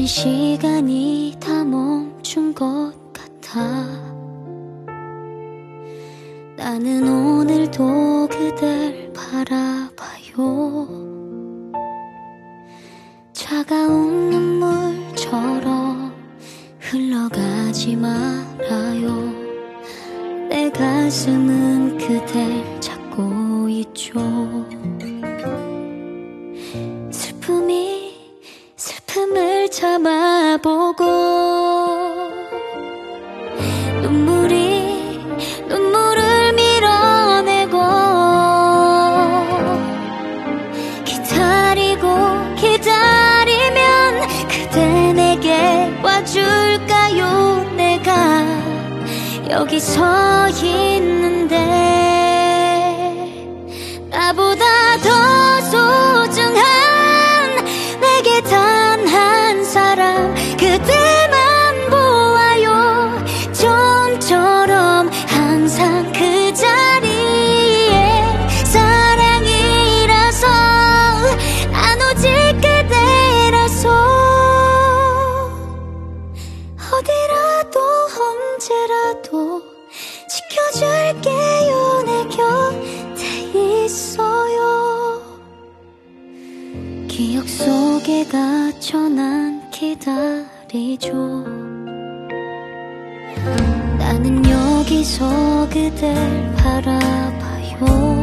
시간이 다 멈춘 것 같아. 나는 오늘도 그댈 바라봐요. 차가운 눈물처럼 흘러가지 말아요. 내 가슴은 그댈 찾고 있죠. 슬픔을 참아보고 눈물을 밀어내고 기다리면 그대 내게 와줄까요? 내가 여기 서 있는데 나보다 더 소중한 내게 단 한 사람 그대만 보아요. 좀처럼 항상 그 자리에 사랑이라서 안 오직 그대라서 어디라도 언제라도 지켜줄게요. 내 곁에 있어요. 기억 속에 갇혀 난 기다리죠. 나는 여기서 그댈 바라봐요.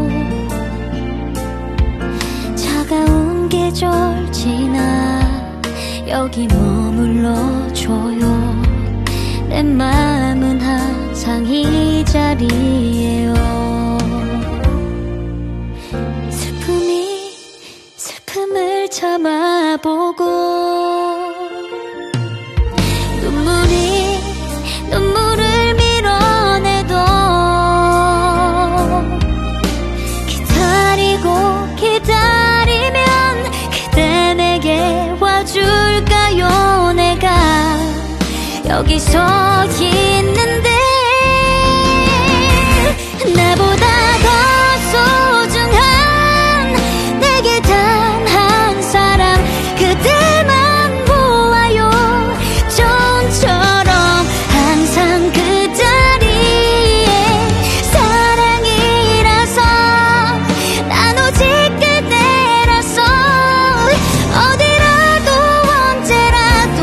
차가운 계절 지나 여기 머물러줘요. 내 마음은 항상 이 자리에요. 슬픔을 참아보고 눈물을 밀어내도 기다리면 그대 내게 와줄까요? 내가 여기 서 있는데 나보다 더 소중한 내게 단 한 사람 그대만 보아요. 좀처럼 항상 그 자리에 사랑이라서 난 오직 그대라서 어디라도 언제라도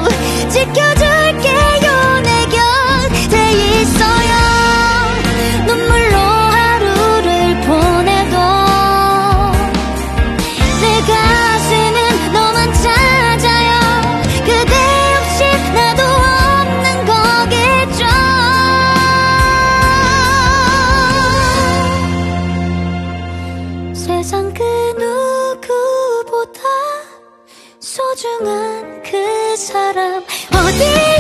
지켜줄게요. 내 곁에 있어요. 눈물로 하루를 보내도 내 가슴은 너만 찾아요. 그대 없이 나도 없는 거겠죠. 세상 그 누구보다 소중한 그 사람 어디